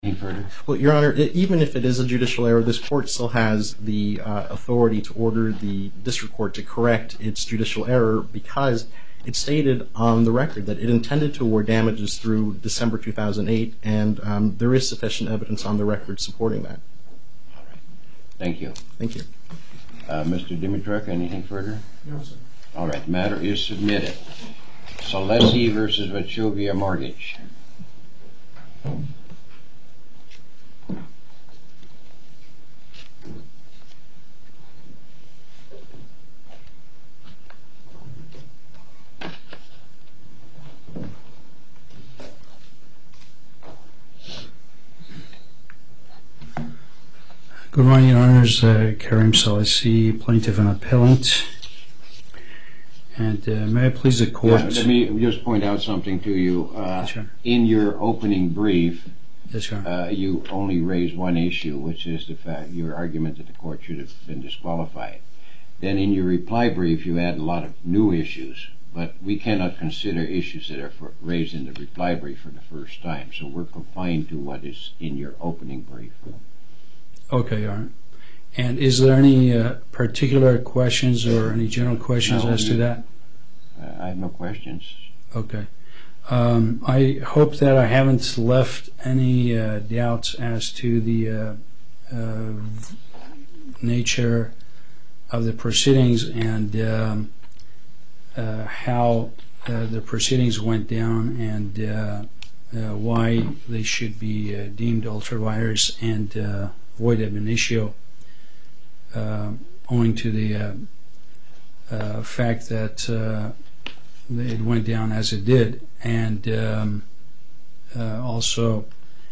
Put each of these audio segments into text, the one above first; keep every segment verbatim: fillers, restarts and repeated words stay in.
Any further? Well, Your Honor, it, even if it is a judicial error, this court still has the uh, authority to order the district court to correct its judicial error because it stated on the record that it intended to award damages through December two thousand eight, and um, there is sufficient evidence on the record supporting that. All right. Thank you. Thank you. Uh, Mister Dimitruk, anything further? No, sir. All right. The matter is submitted. Salesi versus Wachovia Mortgage. Good morning, Your Honors. Uh, Karim Salesi, plaintiff and appellant. And uh, may I please the court... Yeah, let me just point out something to you. Uh, Sure. In your opening brief, Yes, sir. uh, you only raised one issue, which is the fact, your argument that the court should have been disqualified. Then in your reply brief, you add a lot of new issues, but we cannot consider issues that are for, raised in the reply brief for the first time. So we're confined to what is in your opening brief. Okay, Your Honor. And is there any uh, particular questions or any general questions No, as to you- that? Uh, I have no questions. Okay. Um, I hope that I haven't left any uh, doubts as to the uh, uh, nature of the proceedings and um, uh, how uh, the proceedings went down and uh, uh, why they should be uh, deemed ultra-virus and uh, void ab initio, uh, owing to the uh, uh, fact that uh, it went down as it did, and um, uh, also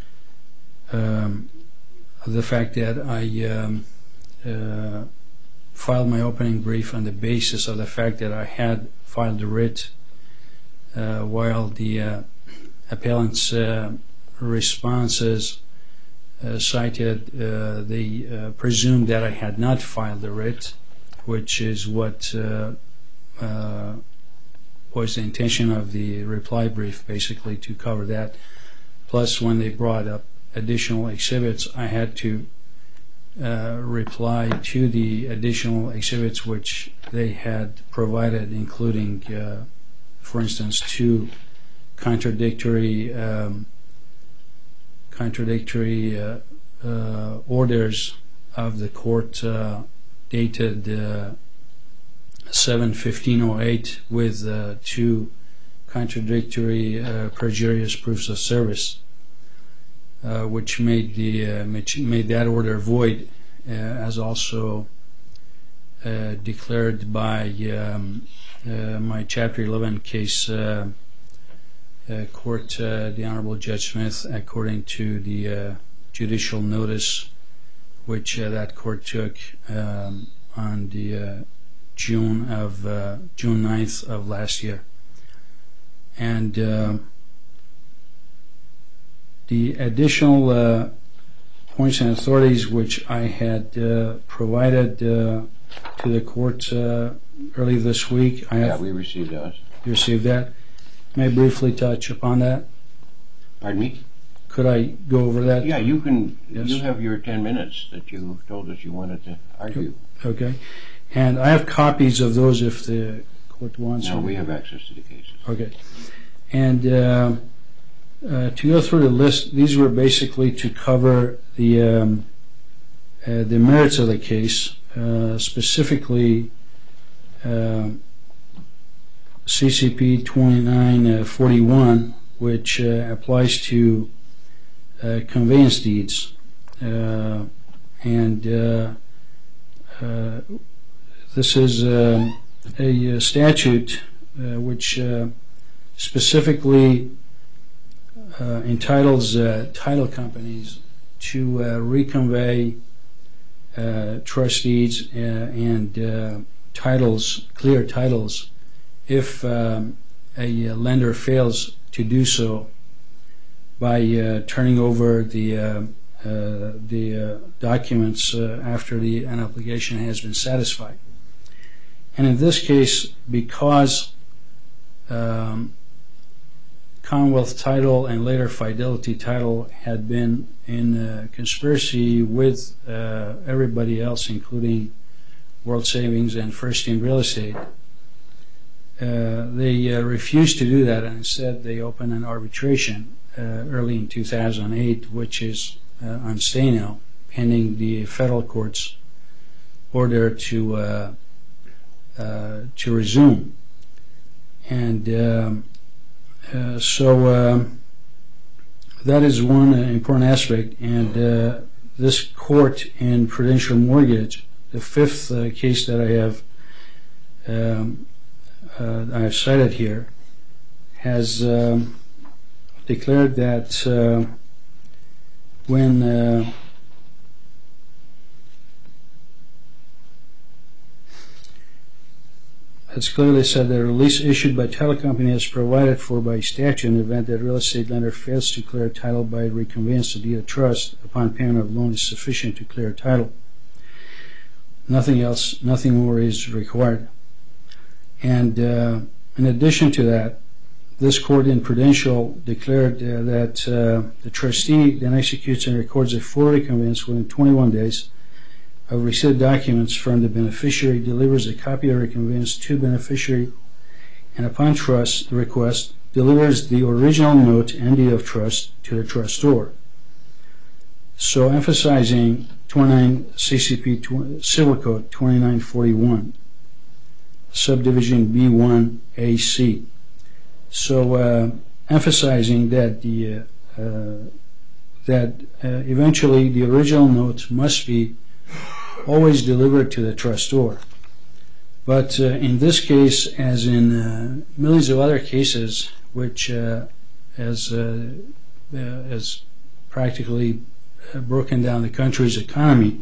um, the fact that I um, uh, filed my opening brief on the basis of the fact that I had filed a writ uh, while the uh, appellant's uh, responses uh, cited uh, they uh, presumed that I had not filed a writ, which is what uh, uh, was the intention of the reply brief, basically to cover that. Plus, when they brought up additional exhibits, I had to uh, reply to the additional exhibits which they had provided, including, uh, for instance, two contradictory um, contradictory uh, uh, orders of the court uh, dated uh, seven fifteen oh eight with uh, two contradictory uh, perjurious proofs of service, uh, which made the uh, made that order void, uh, as also uh, declared by um, uh, my Chapter eleven case uh, uh, court, uh, the Honorable Judge Smith, according to the uh, judicial notice which uh, that court took um, on the uh, June of uh, June ninth of last year. And uh, the additional uh, points and authorities which I had uh, provided uh, to the court uh, early this week, I Yeah, have we received those. received that. May I briefly touch upon that? Pardon me? Could I go over that? Yeah, you can. Yes. You have your ten minutes that you told us you wanted to argue. Okay. And I have copies of those if the court wants. Now them. we have access to the cases. Okay. And uh, uh, to go through the list, these were basically to cover the um, uh, the merits of the case, uh, specifically uh, C C P twenty-nine forty-one, which uh, applies to uh, conveyance deeds, uh, and uh, uh, this is uh, a statute uh, which uh, specifically uh, entitles uh, title companies to uh, reconvey uh, trust deeds uh, and uh, titles, clear titles, if um, a lender fails to do so by uh, turning over the uh, uh, the uh, documents uh, after the an obligation has been satisfied. And in this case, because um, Commonwealth Title and later Fidelity Title had been in uh, conspiracy with uh, everybody else, including World Savings and First Team Real Estate. Uh, they uh, refused to do that, and instead they opened an arbitration uh, early in two thousand eight, which is uh, on stay now, pending the federal court's order to uh, uh, to resume. And um, uh, so um, that is one uh, important aspect. And uh, this court in Prudential Mortgage, the fifth uh, case that I have um, uh, I have cited here, has um, declared that uh, when uh, it's clearly said that a release issued by title company is provided for by statute in the event that real estate lender fails to clear title by reconveyance of deed of trust upon payment of loan is sufficient to clear title. Nothing else, nothing more is required. And uh, in addition to that, this court in Prudential declared uh, that uh, the trustee then executes and records a full reconveyance within twenty-one days of receipt of documents from the beneficiary, delivers a copy of the reconveyance to beneficiary, and upon trust request, delivers the original note and deed of trust to the trustor. So emphasizing twenty-nine C C P Civil Code twenty-nine forty-one, subdivision B one A C. So uh, emphasizing that the uh, uh, that uh, eventually the original note must be always delivered to the trustor. But uh, in this case, as in uh, millions of other cases, which uh, has uh, uh, has practically broken down the country's economy,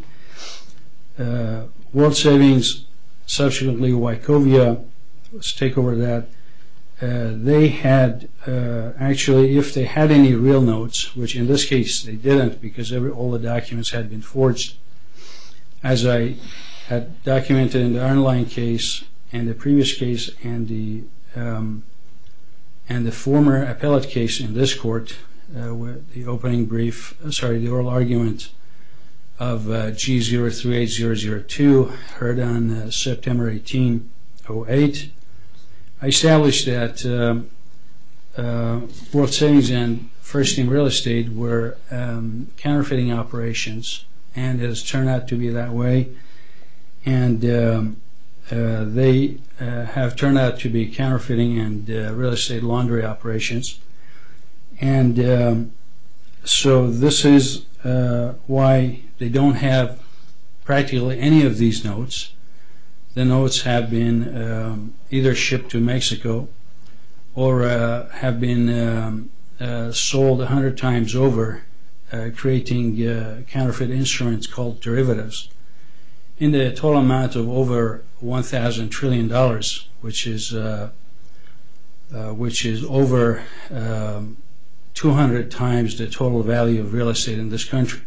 uh, World Savings, subsequently Wachovia, let's take over that. Uh, they had uh, actually, if they had any real notes, which in this case they didn't because every, all the documents had been forged, as I had documented in the underlying case and the previous case and the um, and the former appellate case in this court, uh, with the opening brief, uh, sorry, the oral argument of uh, G zero three eight zero zero two, heard on uh, September eighteenth, oh eight. I established that um, uh, World Savings and First Team Real Estate were um, counterfeiting operations, and it has turned out to be that way. And um, uh, they uh, have turned out to be counterfeiting and uh, real estate laundry operations. And um, so this is uh, why they don't have practically any of these notes. The notes have been um, either shipped to Mexico or uh, have been um, uh, sold a hundred times over, uh, creating uh, counterfeit instruments called derivatives in the total amount of over one thousand trillion dollars, which is uh, uh, which is over um, two hundred times the total value of real estate in this country.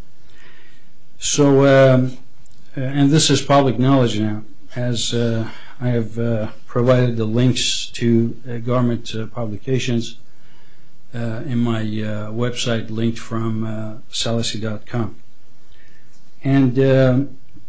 So, um, and this is public knowledge now, as uh, I have uh, provided the links to uh, government uh, publications uh, in my uh, website linked from uh, Salasy dot com. And uh,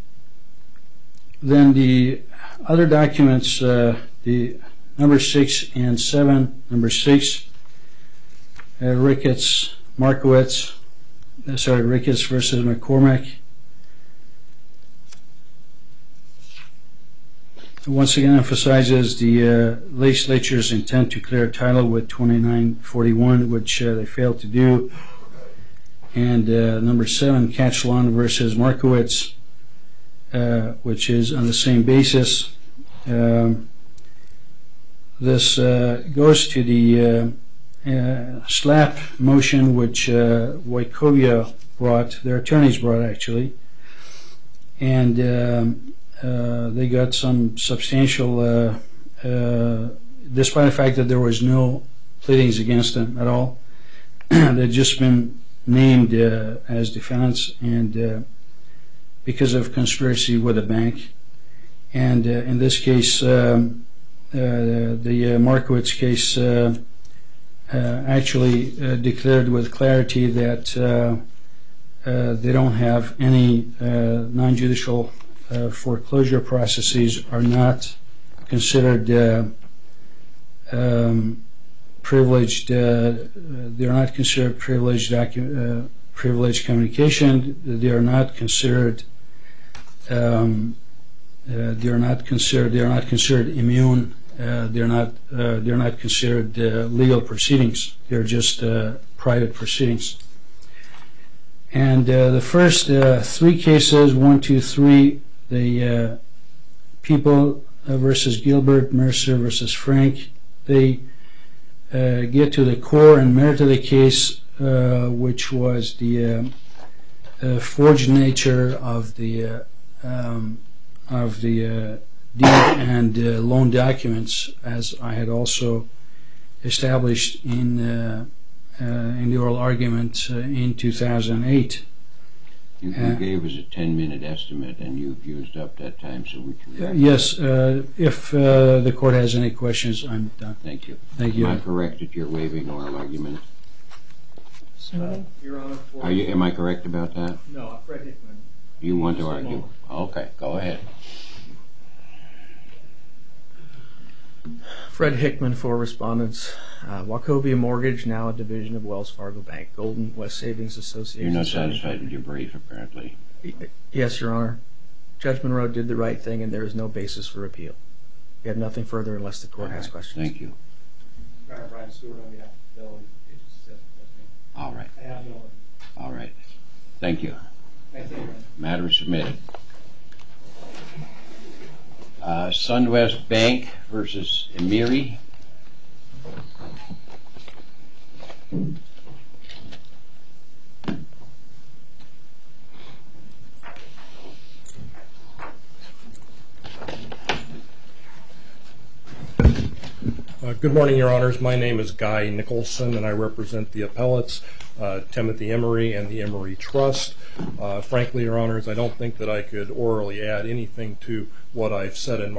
then the other documents, uh, the number six and seven, number six, uh, Ricketts, Markowitz, uh, sorry, Ricketts versus McCormack. Once again emphasizes the uh, legislature's intent to clear title with twenty-nine forty-one, which uh, they failed to do. And uh, number seven, Catchlon versus Markowitz, uh, which is on the same basis. Um, this uh, goes to the uh, uh, SLAPP motion, which uh, Wachovia brought, their attorneys brought actually. And um, Uh, they got some substantial, uh, uh, despite the fact that there was no pleadings against them at all. They'd just been named uh, as defendants, and uh, because of conspiracy with a bank. And uh, in this case, um, uh, the uh, Markowitz case uh, uh, actually uh, declared with clarity that uh, uh, they don't have any uh, non-judicial uh, foreclosure processes, are not considered uh, um, privileged. Uh, they are not considered privileged docu- uh, privileged communication. They are not considered. Um, uh, they are not considered. They are not considered immune. Uh, they're not. Uh, they're not considered uh, legal proceedings. They're just uh, private proceedings. And uh, the first uh, three cases, one, two, three, the uh, People uh, versus Gilbert, Mercer versus Frank, they uh, get to the core and merit of the case, uh, which was the uh, uh, forged nature of the uh, um, of the uh, deed and uh, loan documents, as I had also established in uh, uh, in the oral argument uh, in two thousand eight. You, you Uh, gave us a ten-minute estimate, and you've used up that time, so we can... Uh, yes, uh, if uh, the court has any questions, I'm done. Thank you. Thank you. Am I correct that you're waiving oral argument? Uh, Your Honor, for... Are you, am I correct about that? No, Fred Hickman. You want to Just a argue? moment. Okay, go ahead. Fred Hickman for respondents. Uh, Wachovia Mortgage, now a division of Wells Fargo Bank. Golden West Savings Association. You're not satisfied with your brief, apparently. Yes, Your Honor. Judge Monroe did the right thing, and there is no basis for appeal. We have nothing further unless the court All has right, questions. Thank you. All right, Brian Stewart on behalf of Bill. All right, I have no one. all right. Thank you. Thank you, Your Honor. Matter is submitted. Uh, Sunwest Bank versus Emiri. Uh, Good morning, Your Honors. My name is Guy Nicholson, and I represent the appellates, uh, Timothy Emery and the Emery Trust. Uh, Frankly, Your Honors, I don't think that I could orally add anything to what I've said in my